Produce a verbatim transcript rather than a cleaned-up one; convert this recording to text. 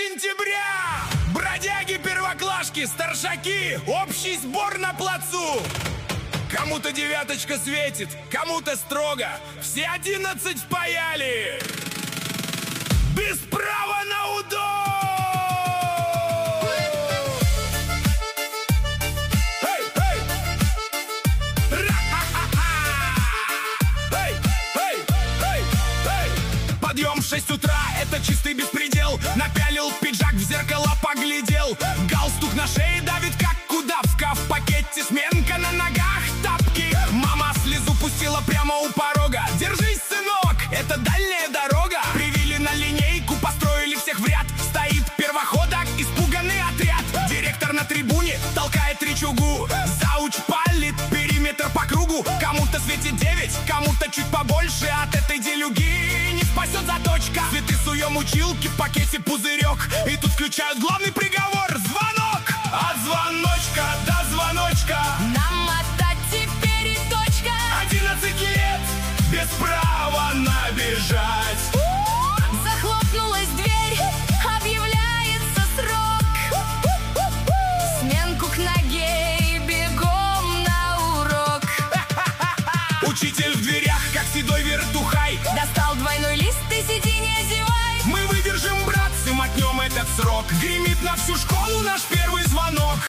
сентября! Бродяги, первоклашки, старшаки, общий сбор на плацу! Кому-то девяточка светит, кому-то строго. Все одиннадцать впаяли! Без права на удо! Эй, эй! Ра-ха-ха-ха! Эй, эй, эй, эй! Подъем в шесть утра, это чистый беспредел. Напялил пиджак, в зеркало поглядел. Галстук на шее давит, как удавка. В пакете сменка, на ногах тапки. Мама слезу пустила прямо у порога. Держись, сынок, это дальняя дорога. Привели на линейку, построили всех в ряд. Стоит первоходок, испуганный отряд. Директор на трибуне толкает речугу. Зауч палит, периметр по кругу. Кому-то светит девять, кому-то чуть побольше. От этой делюги не спасет заточка. Цветы суем училки, в пакете пузырек. И тут включают главный приговор — звонок. От звоночка до звоночка нам отдать теперь и точка. Одиннадцать лет без права набежать. Захлопнулась дверь, объявляется срок. Сменку к ноге и бегом на урок. Учитель в дверях, как седой вертухай, достал двойной лист и сиди, не зевай. мы выдержим, братцы, мотнем этот срок. Гремит на всю школу наш первый звонок.